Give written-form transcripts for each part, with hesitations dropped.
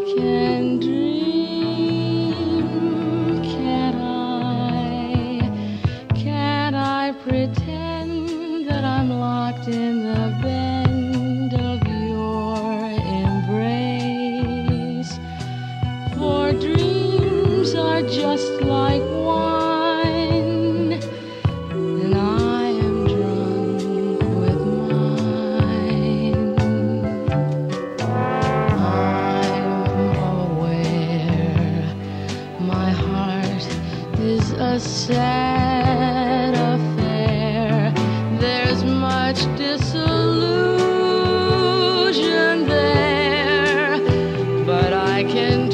can dream, can't I? Can't I pretend that I'm locked in the bend of your embrace? For dreams are just like wine, and I am drunk with mine. I'm aware my heart is a sad affair. There's much disillusion there, but I can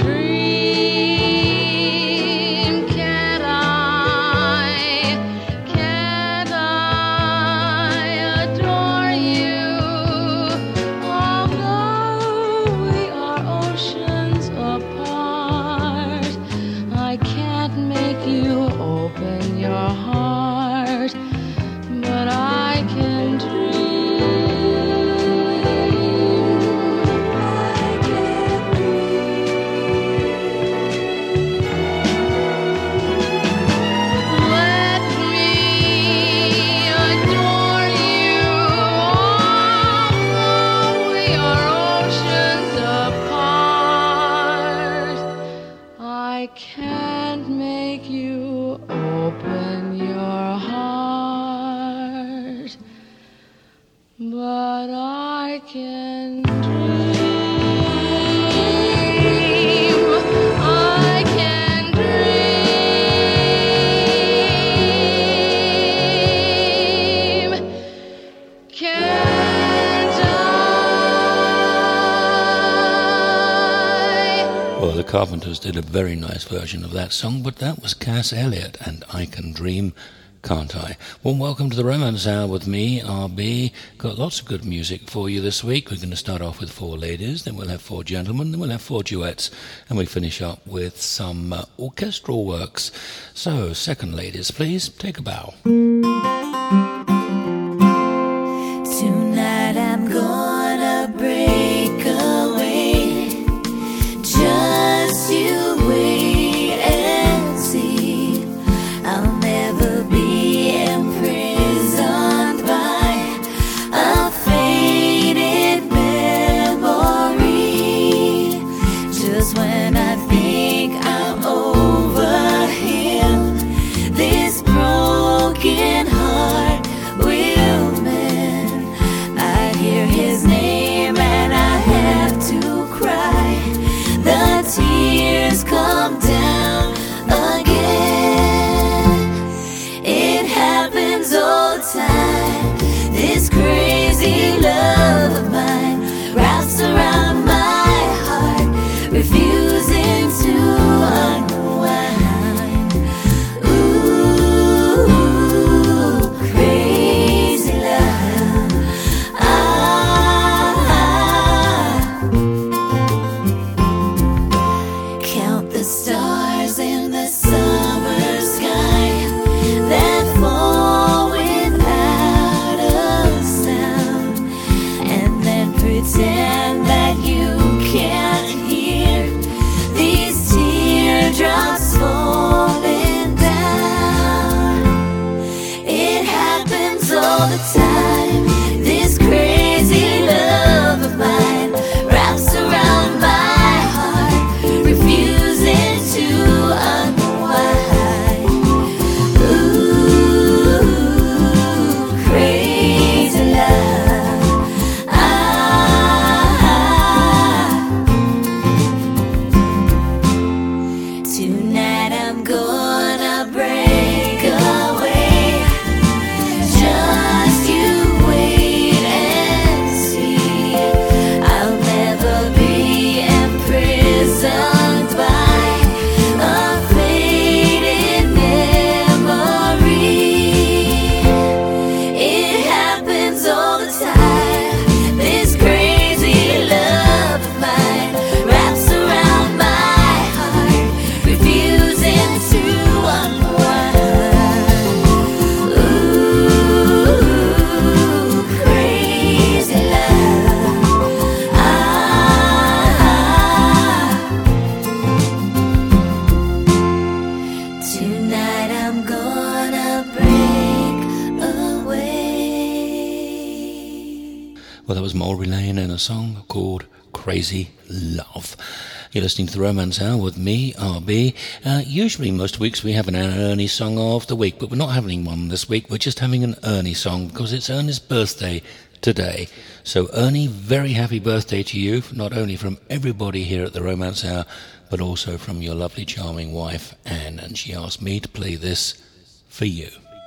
dream, can't I? Can't I adore you? Although we are oceans apart, I can't make you open your heart, but I can dream. I can Let me adore you, although we are oceans apart. I can't make you open your heart, but I can dream. I can dream. Can't I? Well, the Carpenters did a very nice version of that song, but that was Cass Elliot and I Can Dream, Can't I? Well, welcome to the Romance Hour with me, RB. Got lots of good music for you this week. We're going to start off with 4 ladies, then we'll have 4 gentlemen, then we'll have 4 duets, and we finish up with some orchestral works. So, second ladies, please take a bow. Tonight I'm gonna break away. Just you wait and see. I'll never be imprisoned by a faded memory. Just when I think I'm over him, this broken Aubrey Lane and a song called Crazy Love. You're listening to the Romance Hour with me, RB. Usually most weeks we have an Ernie song of the week, but we're not having one this week. We're just having an Ernie song because it's Ernie's birthday today. So Ernie, very happy birthday to you, not only from everybody here at the Romance Hour, but also from your lovely, charming wife, Anne. And she asked me to play this for you.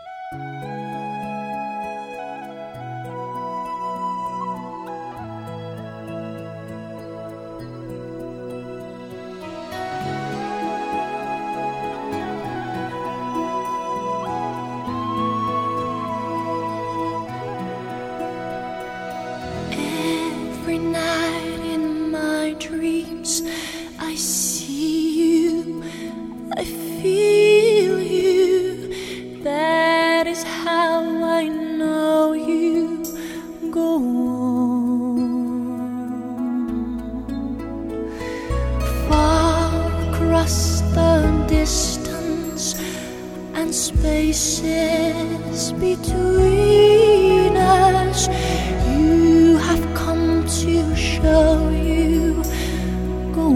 Spaces between us, you have come to show you. Go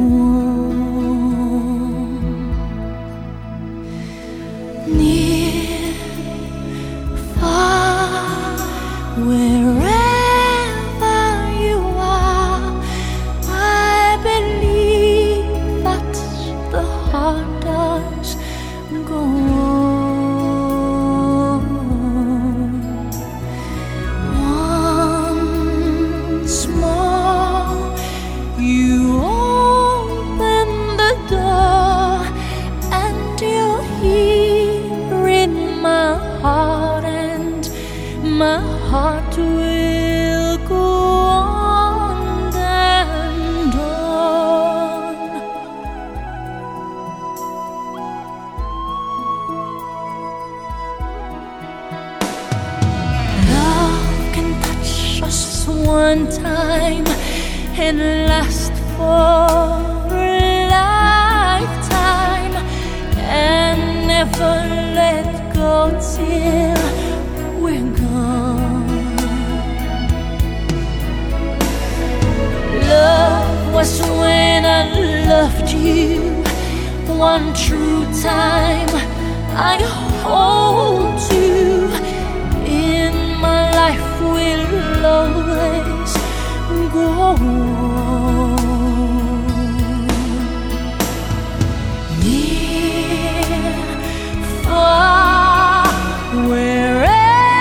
on, near, far, wherever you are. I believe that the heart does go on. My heart will go on and on. Love can touch us one time and last for a lifetime and never let go till we're gone. Love was when I loved you one true time. I hold you in my life, will always go on. Near, far, wherever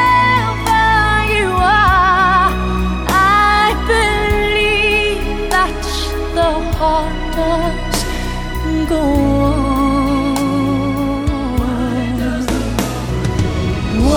heart does go on.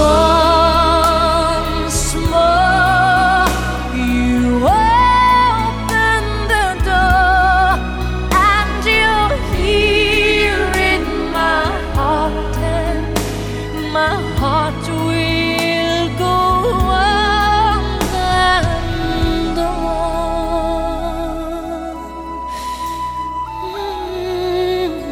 Once more you open the door and you're here in my heart, and my heart will go on and on.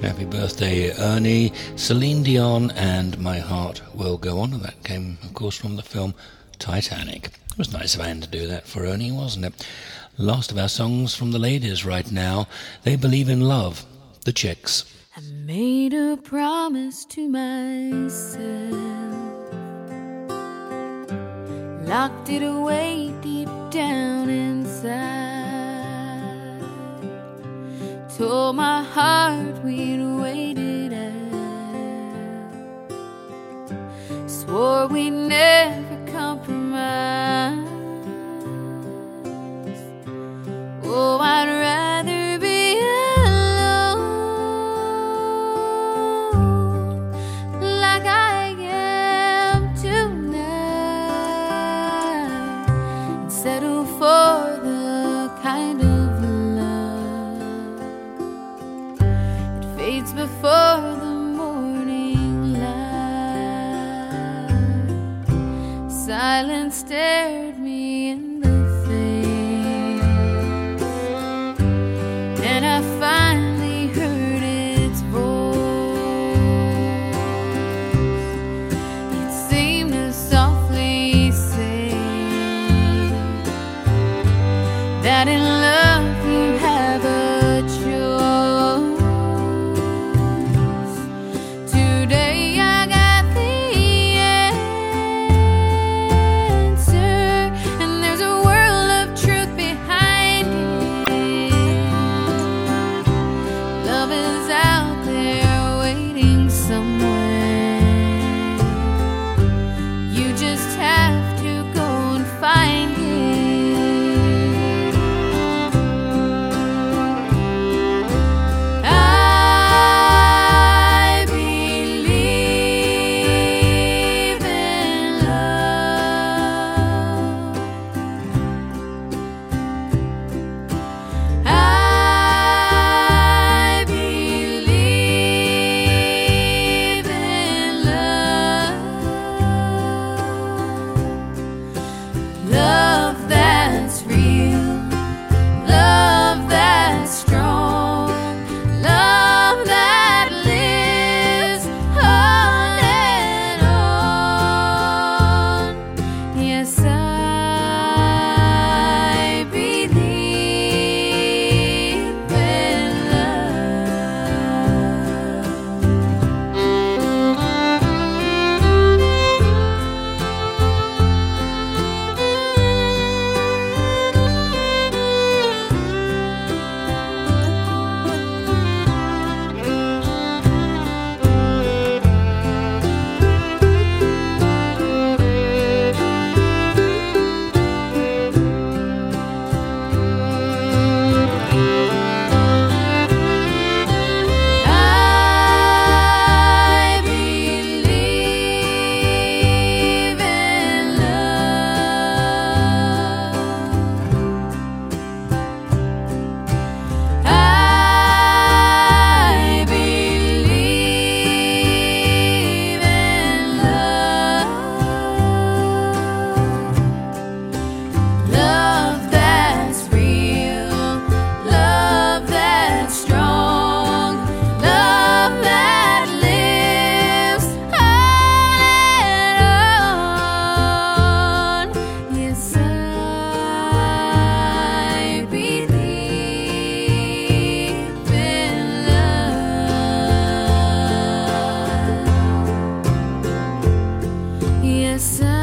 Happy birthday, Ernie, Celine Dion, and My Heart Will Go On. And that came, of course, from the film Titanic. It was nice of Anne to do that for Ernie, wasn't it? Last of our songs from the ladies right now. They Believe in Love, the Chicks. I made a promise to myself, locked it away deep down inside, told my heart we'd wait it out, swore we'd never compromise. Oh, I'd rather be alone like I am tonight, and settle for the kind of love that fades before the morning light. Silence stared me in the and I finally heard its voice. It seemed to softly say that in love you have a choice. Today I got the answer, and there's a world of truth behind it. Love is out there waiting somewhere. You just have to go and find it. I believe in love. I believe in love. Love that's real, love that's strong, love that lives on and on. Yes, I believe in I believe in love. I believe in love. Love that's real, love that's strong, love that lives on and on. Yes, I believe in love. Yes, I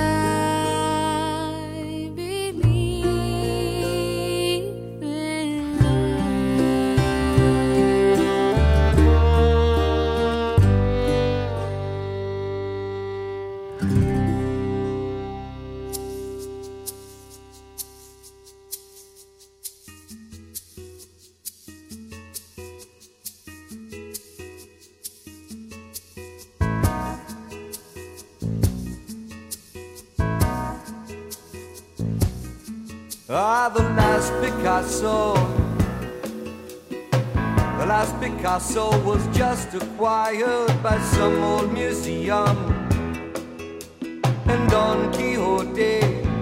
believe in Ah, the last Picasso. The last Picasso was just acquired by some old museum. And Don Quixote,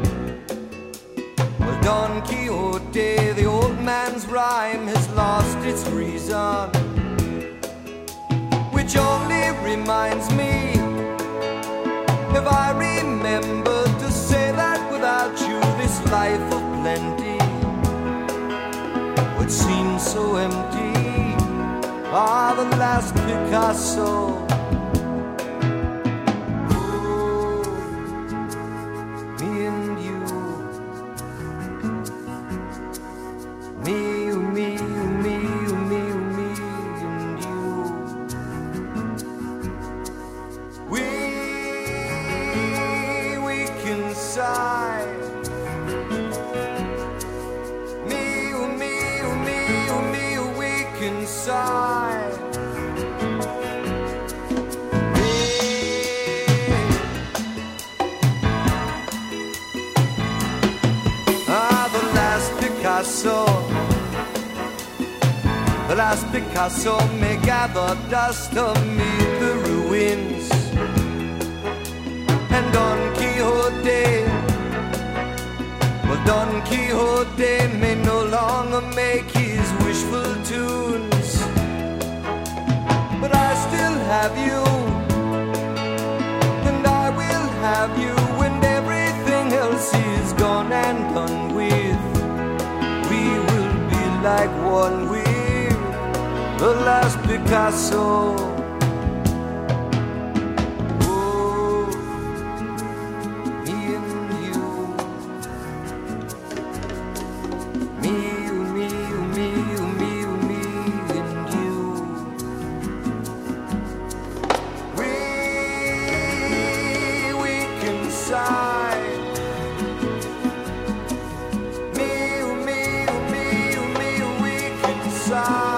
well, Don Quixote, the old man's rhyme has lost its reason. life of plenty, which seemed so empty. Ah, the last Picasso. The last Picasso may gather dust amid the ruins, and Don Quixote, well, Don Quixote may no longer make his wishful tunes, but I still have you, and I will have you when everything else is gone and done with. We will be like one with the last Picasso. Oh, me and you, me, me, me, me, me and you. We can sigh. Me, me, me, me, we can sigh.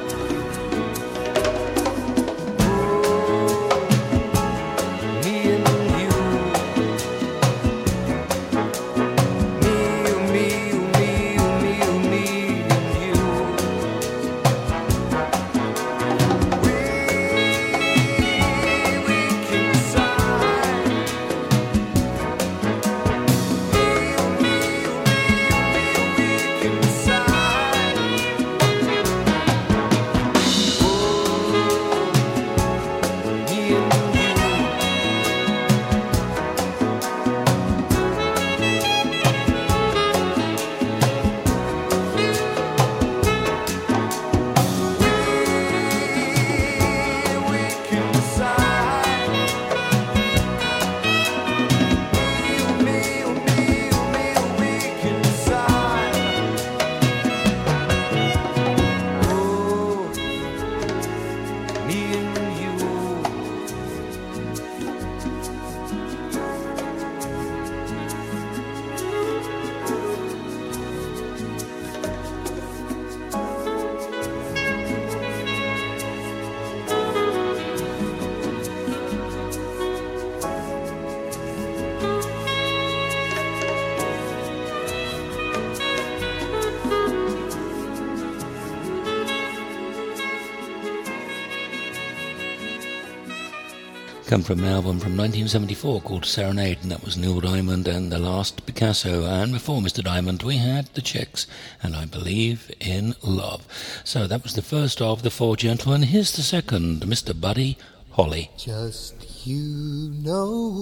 Come from an album from 1974 called Serenade, and that was Neil Diamond and The Last Picasso. And before Mr. Diamond, we had The Chicks and I Believe in Love. So that was the first of the four gentlemen. Here's the second, Mr. Buddy Holly. Just you know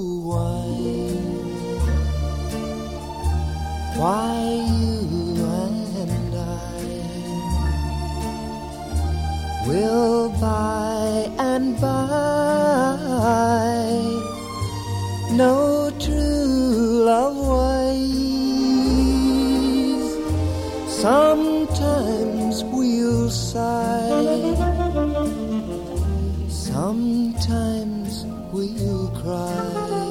why you and I will by and by no true love ways. Sometimes we'll sigh, sometimes we'll cry,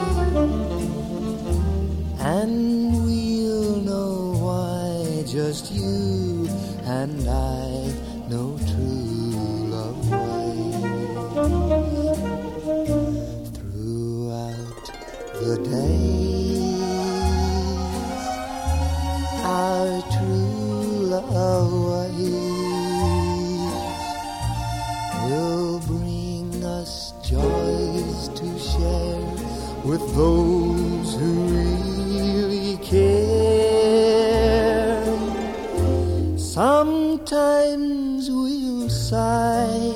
and we'll know why just you and I know true love ways. Throughout the days, our true love ways will bring us joys to share with those who really care. Sometimes we'll sigh,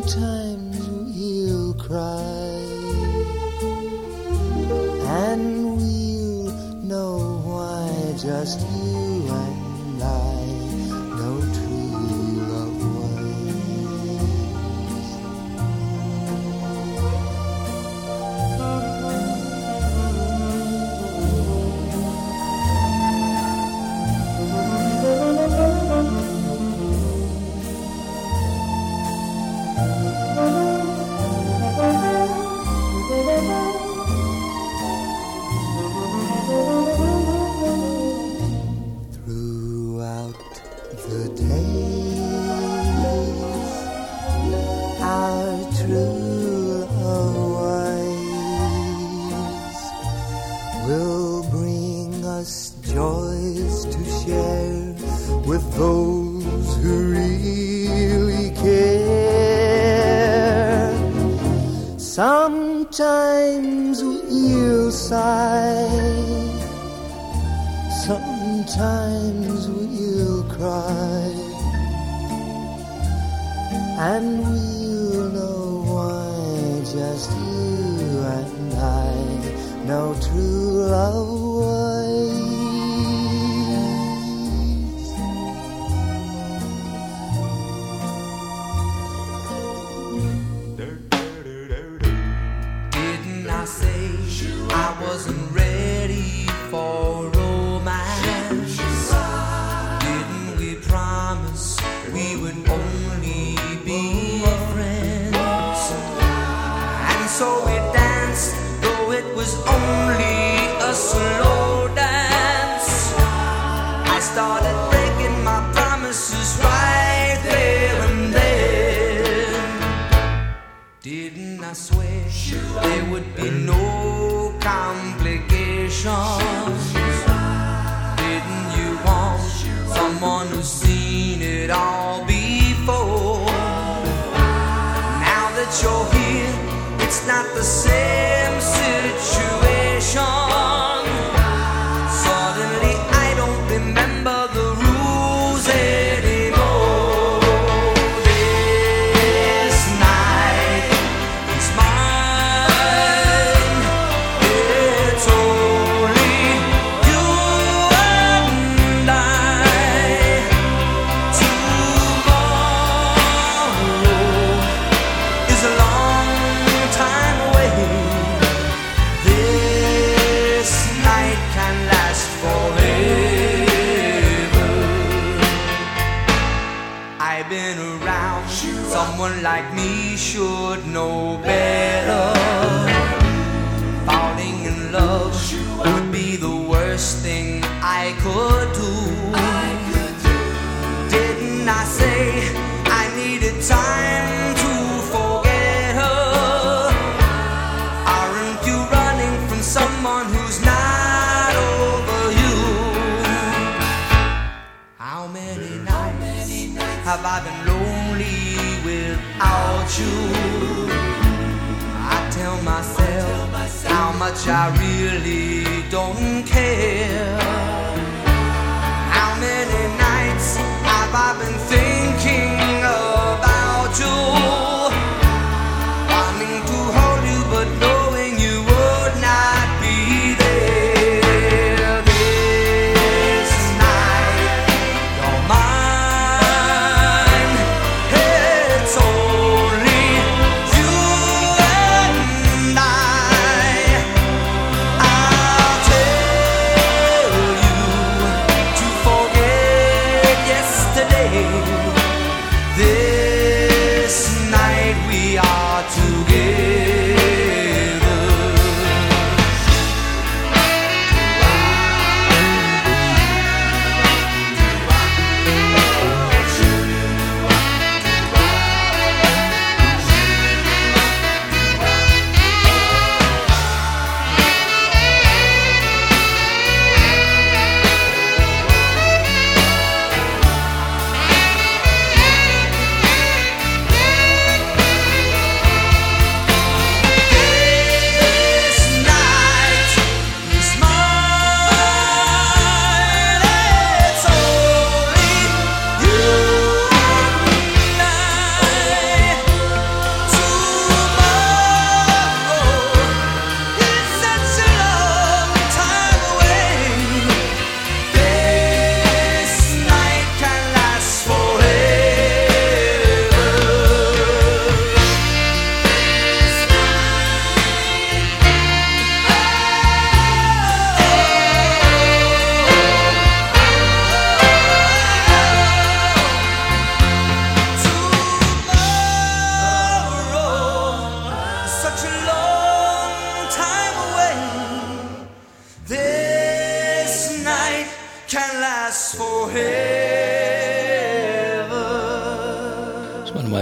sometimes we'll cry, and just you and I know true love Sometimes we'll sigh, sometimes we'll cry, and we'll know why just you and I know true love wasn't ready for romance. Didn't we promise we would only be friends? And so we danced, though it was only a slow dance. I started breaking my promises right there and then. Didn't I swear there would be no complications? Didn't you want someone who's seen it all before? Now that you're here, it's not the same situation. Suddenly I don't remember the rules anymore. This night is mine. It's only you and I. Tomorrow is a long time away. This night can last forever. I've been around. Someone like me should know better. Falling in love would be the worst thing I could do. Didn't I say I needed time to forget her? Aren't you running from someone who's not over you? How many nights have I been lonely without you? I tell myself how much I really don't care. How many nights have I been thinking about you? Wanting to hold you but knowing you would not be there. This night you're mine. It's only you and I. I'll tell you to forget yesterday.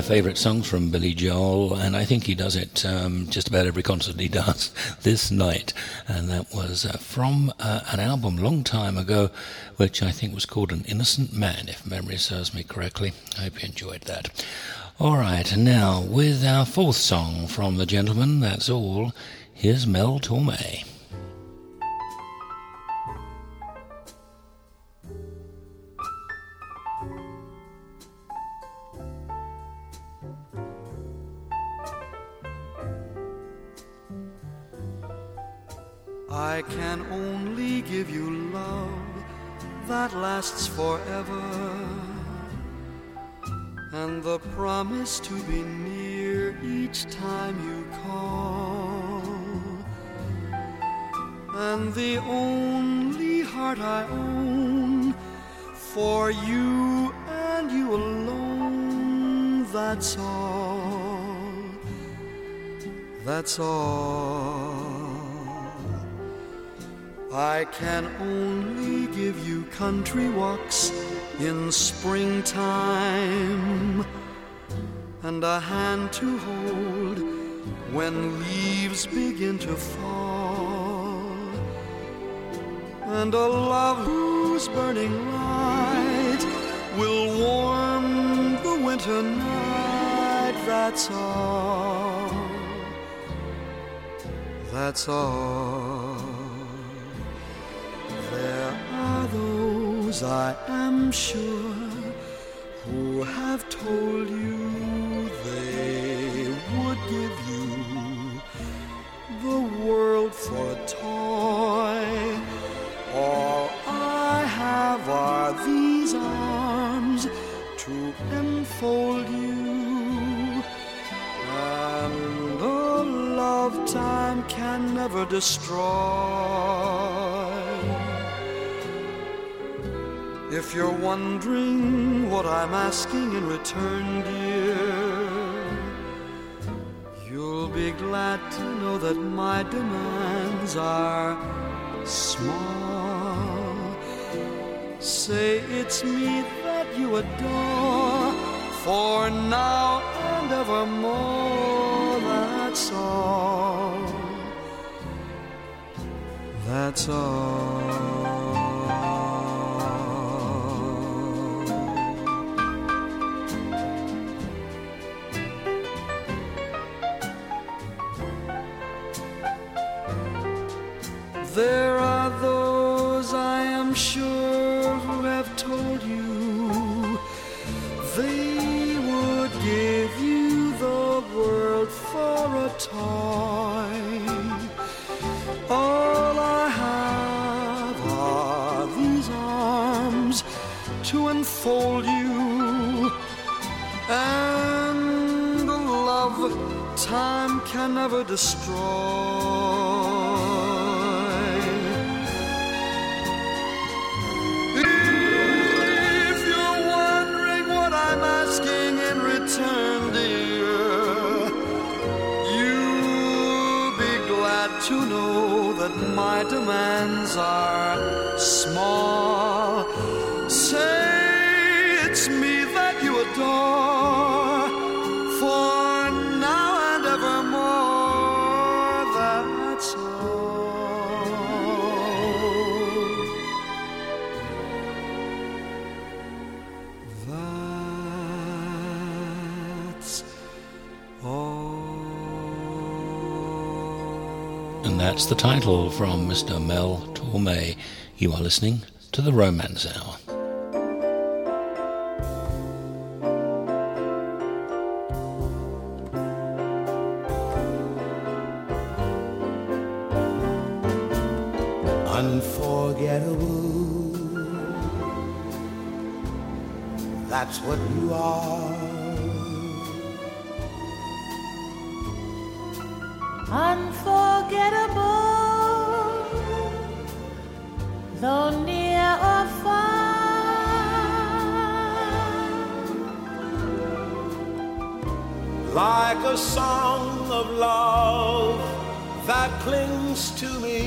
favourite songs from Billy Joel, and I think he does it just about every concert he does this night. And that was from an album long time ago, which I think was called An Innocent Man, if memory serves me correctly. I hope you enjoyed that. All right, and now with our fourth song from the gentleman, that's all. Here's Mel Torme. I can only give you love that lasts forever, and the promise to be near each time you call, and the only heart I own for you and you alone. That's all, that's all. I can only give you country walks in springtime, and a hand to hold when leaves begin to fall, and a love whose burning light will warm the winter night. That's all, that's all. There are those, I am sure, who have told you they would give you the world for a toy. All I have are these arms to enfold you, and a love time can never destroy. If you're wondering what I'm asking in return, dear, you'll be glad to know that my demands are small. Say it's me that you adore, for now and evermore. That's all, that's all. There are those, I am sure, who have told you they would give you the world for a toy. All I have are these arms to enfold you, and a love time can never destroy. Turn, dear, you'll be glad to know that my demands are small. Say it's me that you adore, for now and evermore. That's And that's the title from Mr. Mel Torme. You are listening to The Romance Hour. Unforgettable, that's what you are. Unforgettable, though near or far. Like a song of love that clings to me,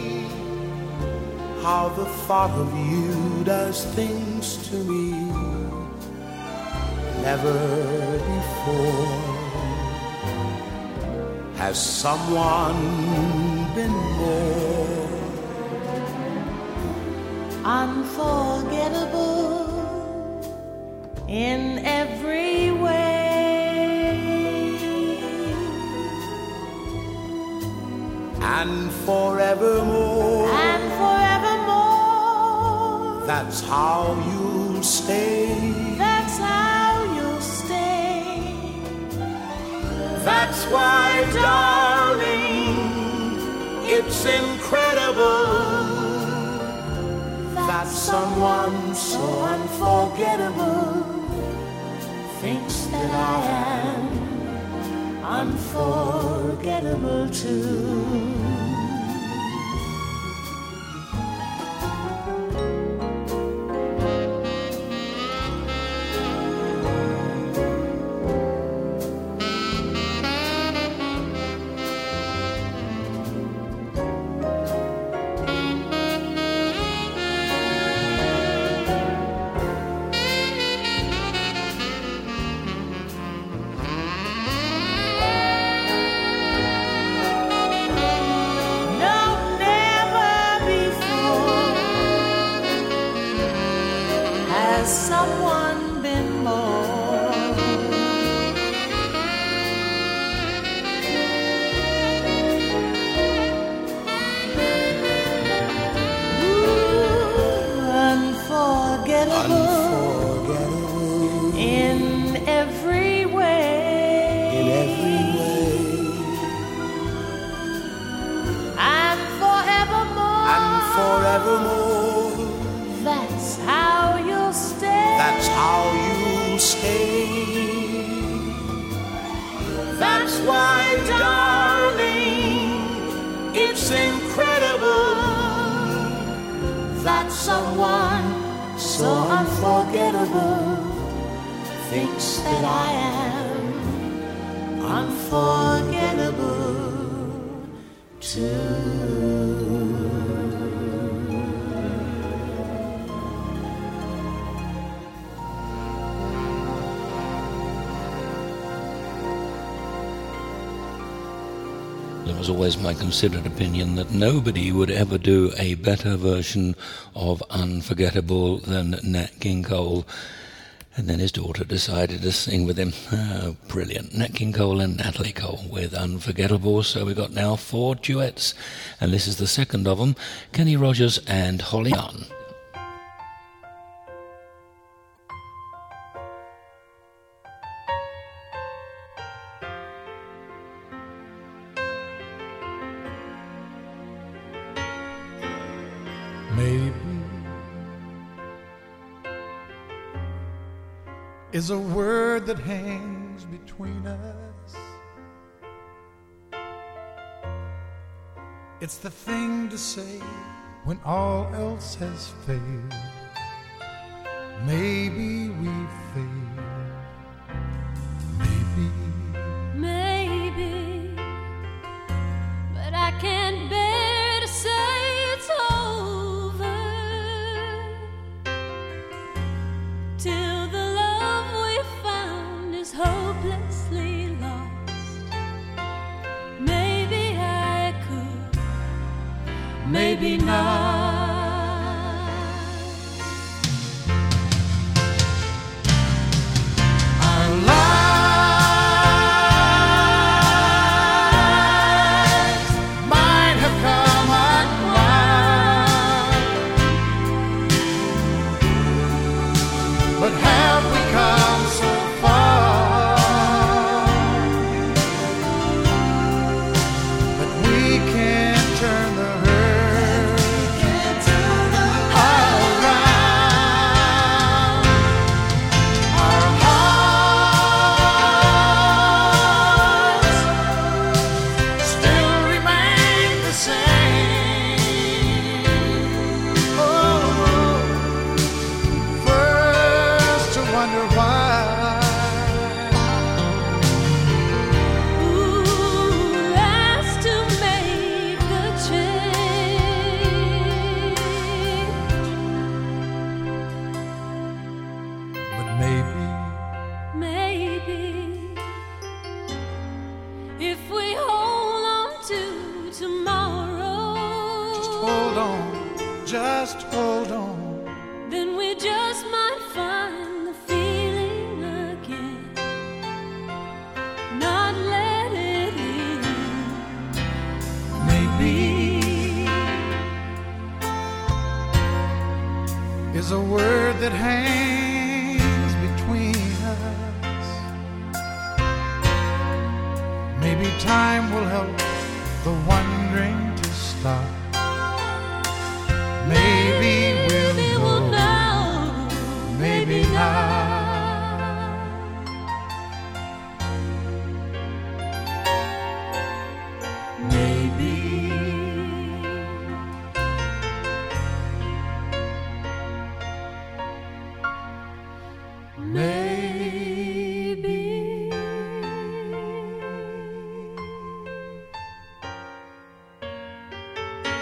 how the thought of you does things to me. ever before. Has someone been more unforgettable in every way, and forevermore? And forevermore, that's how you'll stay. That's how you'll stay. That's why, darling, it's incredible that someone so unforgettable thinks that I am unforgettable too. Someone been more unforgettable in every way. In every way. And forevermore. And forevermore. That's how you'll stay. That's how you stay. That's why, darling, it's incredible that someone so unforgettable thinks that I am unforgettable too. It was always my considered opinion that nobody would ever do a better version of Unforgettable than Nat King Cole. And then his daughter decided to sing with him. Oh, brilliant. Nat King Cole and Natalie Cole with Unforgettable. So we've got now 4 duets. And this is the second of them, Kenny Rogers and Holly Young. Maybe is a word that hangs between us. It's the thing to say when all else has failed. Maybe we failed. Maybe, but I can't bear to say it's over till the love we found is hopelessly lost. Maybe I could, maybe not. Turn the hurt hold on, just hold on. Then we just might find the feeling again. Not let it in. Maybe is a word that hangs between us. Maybe time will help the wondering to stop. Maybe we'll know, maybe not. Maybe. Maybe.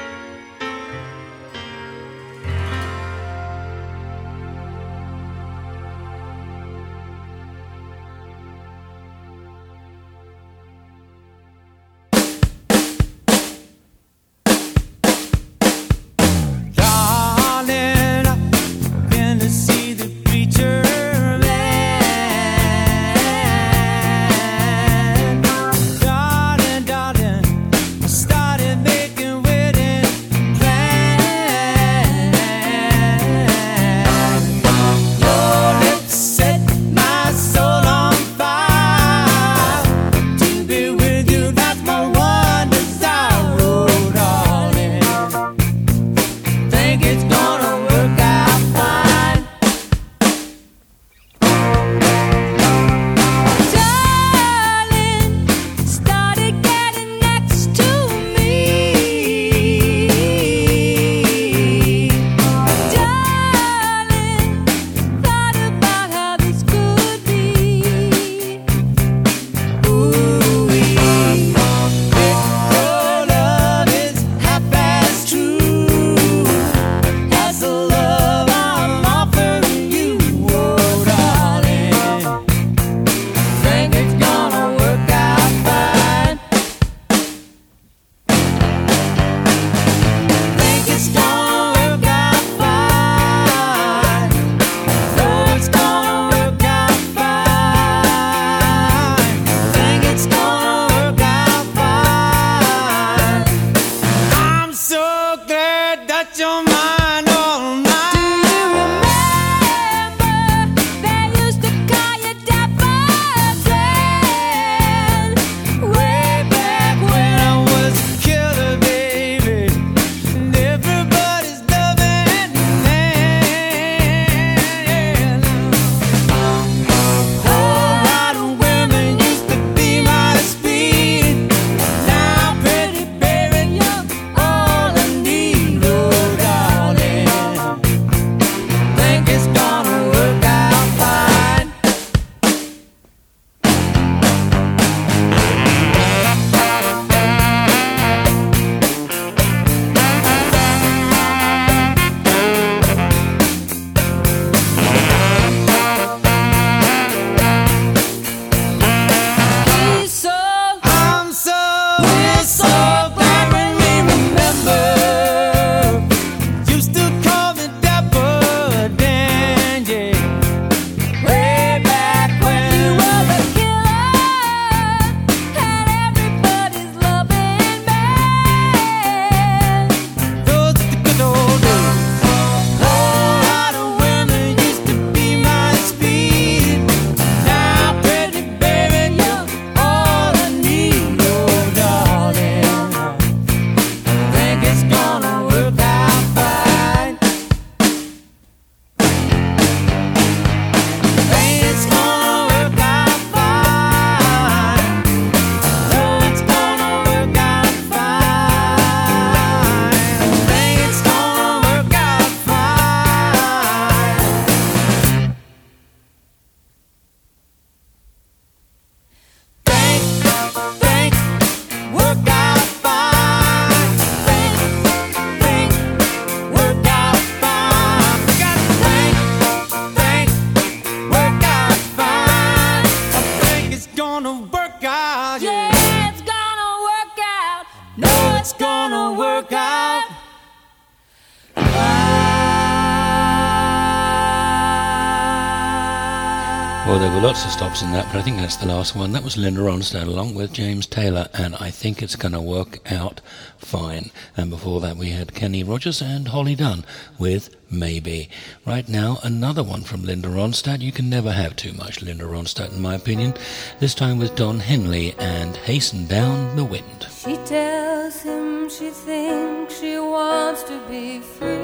Well, there were lots of stops in that, but I think that's the last one. That was Linda Ronstadt along with James Taylor, and I think it's going to work out fine. And before that we had Kenny Rogers and Holly Dunn with Maybe. Right now, another one from Linda Ronstadt. You can never have too much Linda Ronstadt, in my opinion. This time with Don Henley and Hasten Down the Wind. She tells him she thinks she wants to be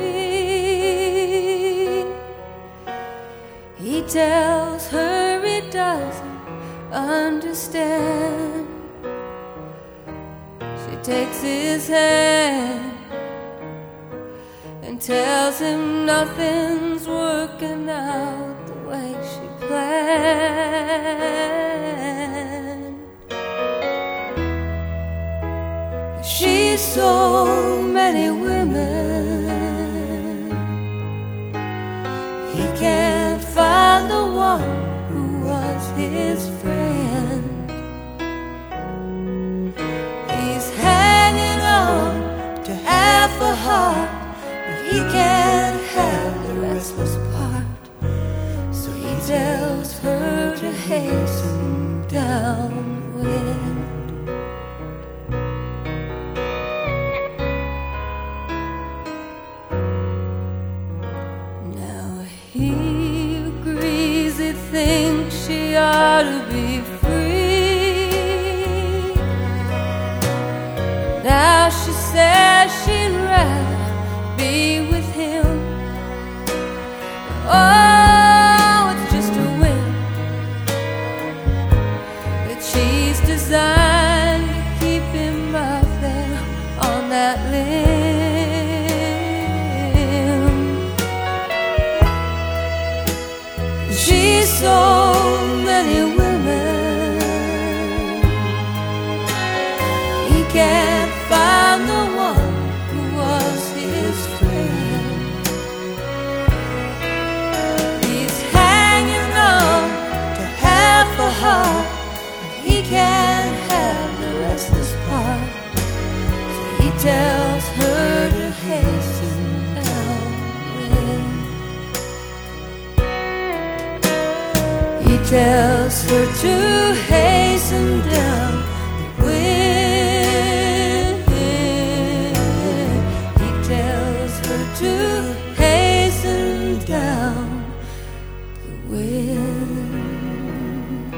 free. He tells her he doesn't understand. She takes his hand and tells him nothing's working out the way she planned. She's so many women, he can't find the one who was his friend. He's hanging on to half a heart, but he can't have the restless part. So he tells her to hasten down the wind. He agrees, he thinks she ought to be free. Now she says she'd rather be with him. Oh, it's just a whim that she's designed to keep him out there on that limb. She's so many women, he can't find the one who was his friend. He's hanging on to half a heart, but he can't have the restless part. So he tells her to hasten down the wind. He tells her to hasten down the wind. He tells her to hasten down the wind.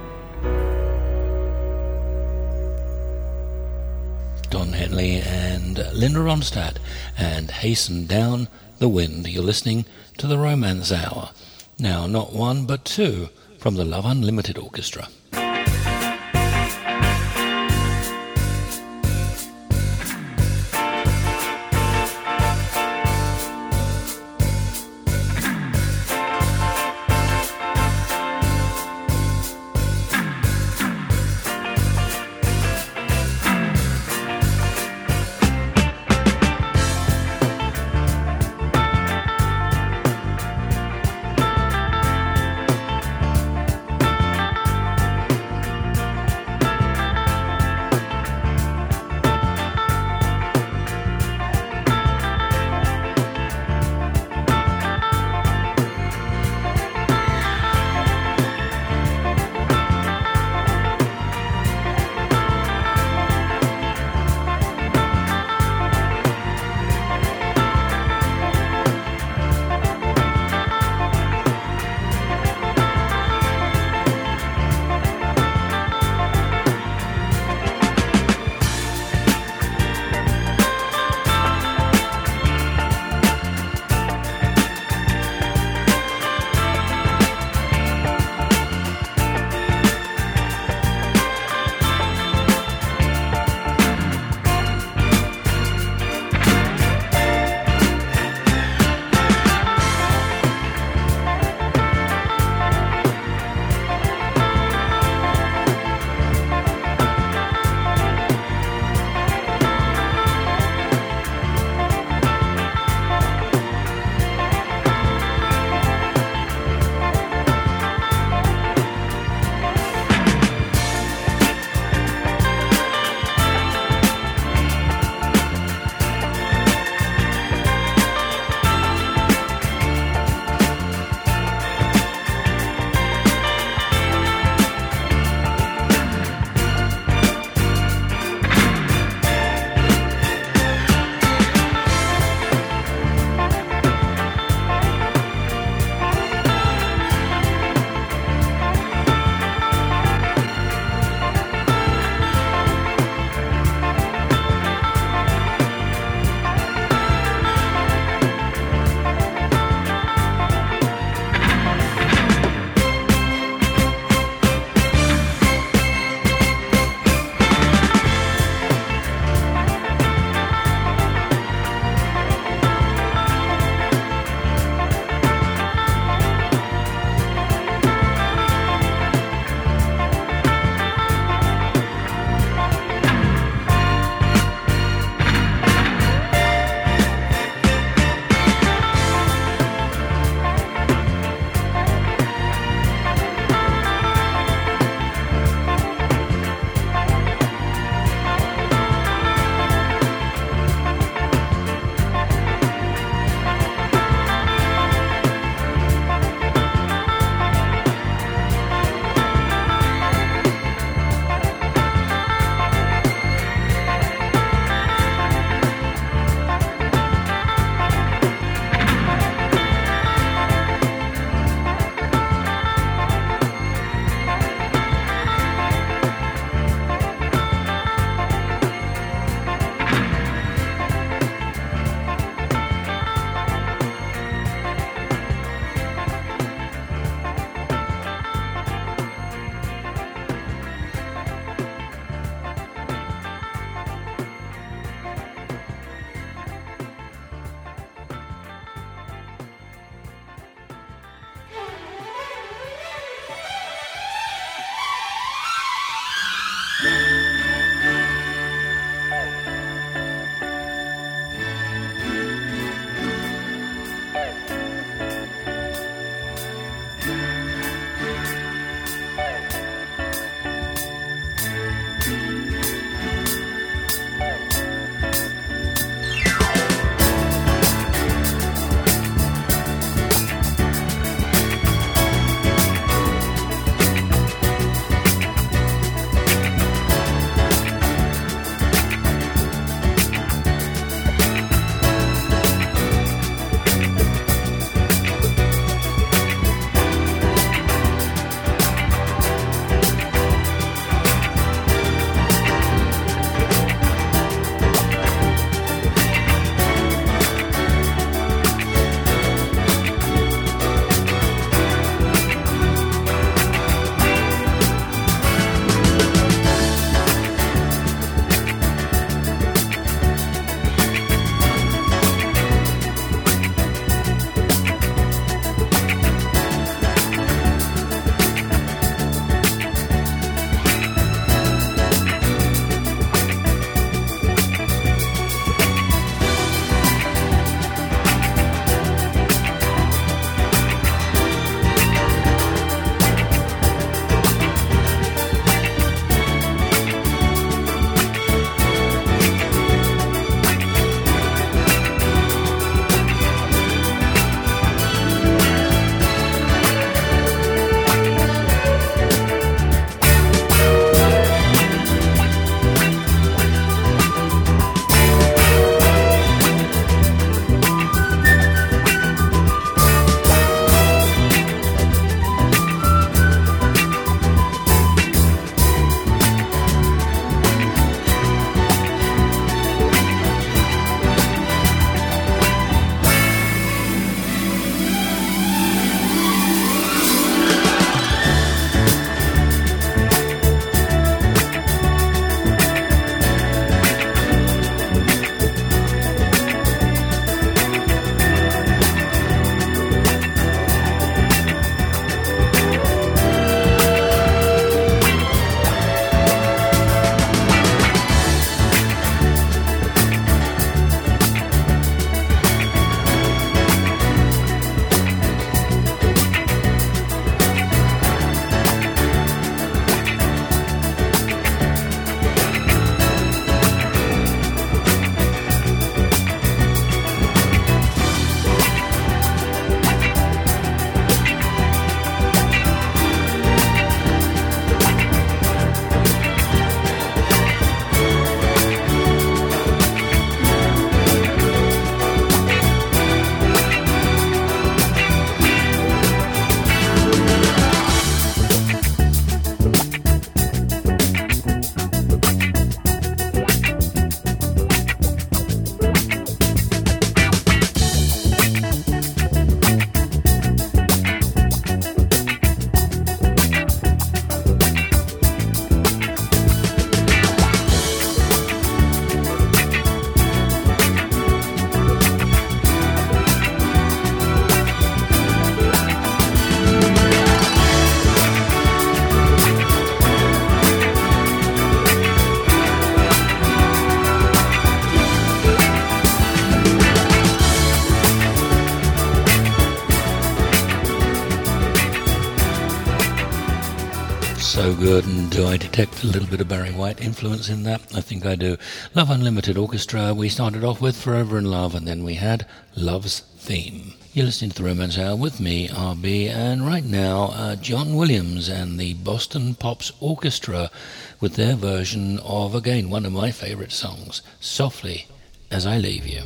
Don Henley and Linda Ronstadt and Hasten Down the Wind. You're listening to the Romance Hour. Now, not one, but two from the Love Unlimited Orchestra. so good, and do I detect a little bit of Barry White influence in that? I think I do. Love Unlimited Orchestra, we started off with Forever in Love, and then we had Love's Theme. You're listening to The Romance Hour with me, RB, and right now, John Williams and the Boston Pops Orchestra with their version of, again, one of my favourite songs, Softly As I Leave You.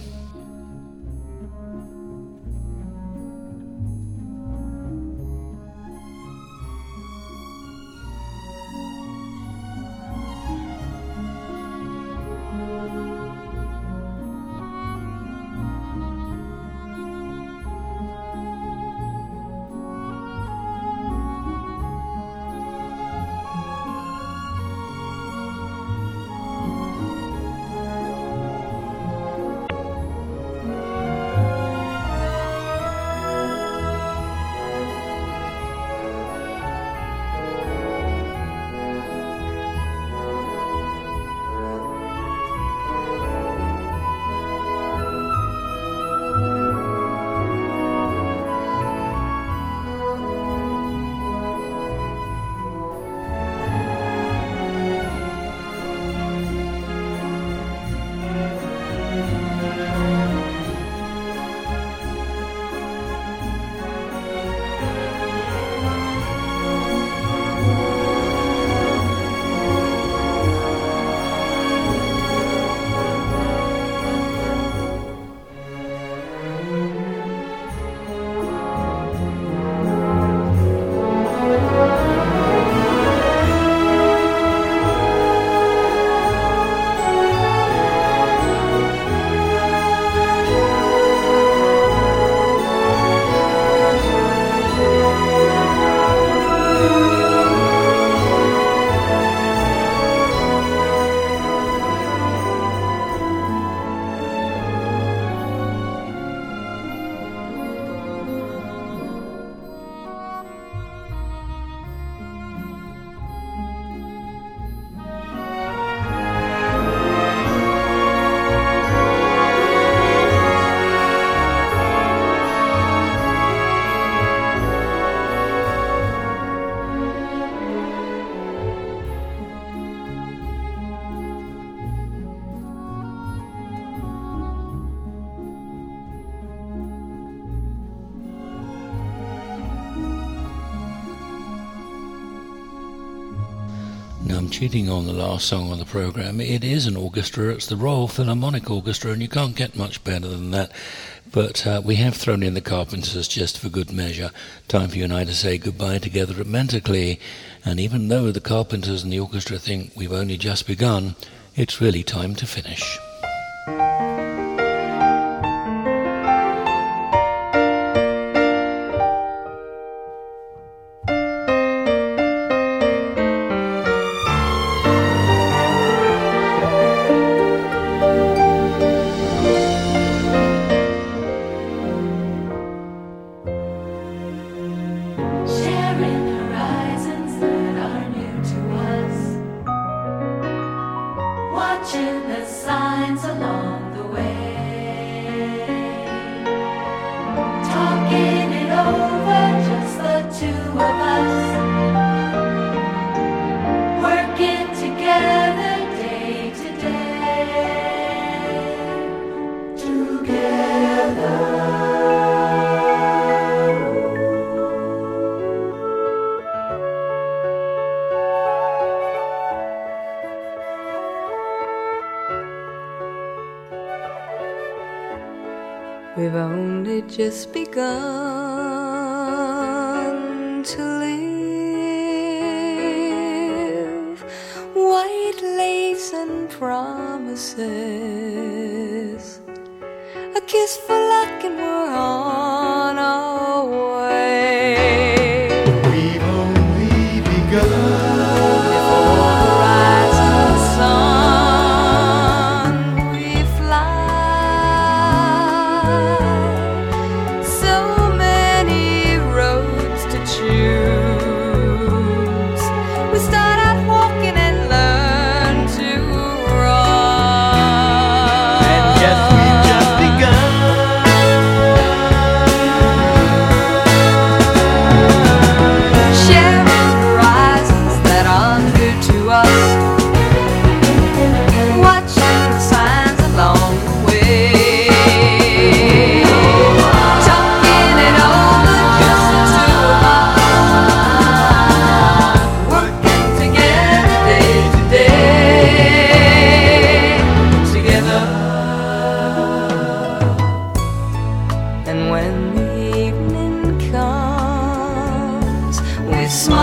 I'm cheating on the last song on the programme. It is an orchestra. It's the Royal Philharmonic Orchestra, and you can't get much better than that. But we have thrown in the Carpenters just for good measure. Time for you and I to say goodbye together romantically. And even though the Carpenters and the orchestra think we've only just begun, it's really time to finish. We've only just begun to live. White lace and promises, a kiss for luck and we're on our way. We've only begun. Before the rising sun we fly. So many roads to choose. We start out walking and learn to run. And yes, we've just begun. And when the evening comes, we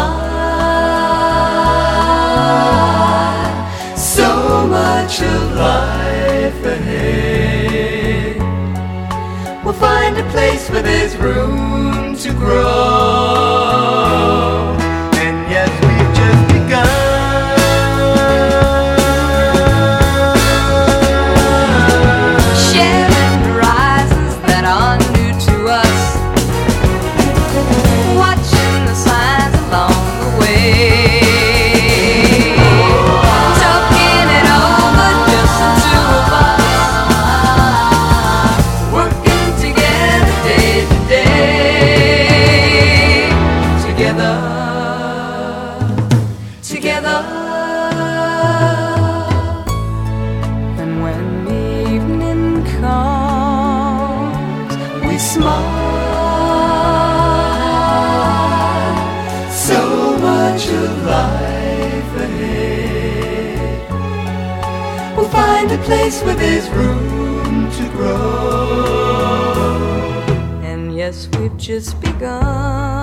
smile. So much of life ahead. We'll find a place where there's room to grow. And yes, we've just begun. Sharing horizons that are new to us. Watching the signs along the way. Talking it over, just the two of us. Working together day to day. Together. And when the evening comes, we smile. So much of life ahead. We'll find a place where there's room to grow. And yes, we've just begun.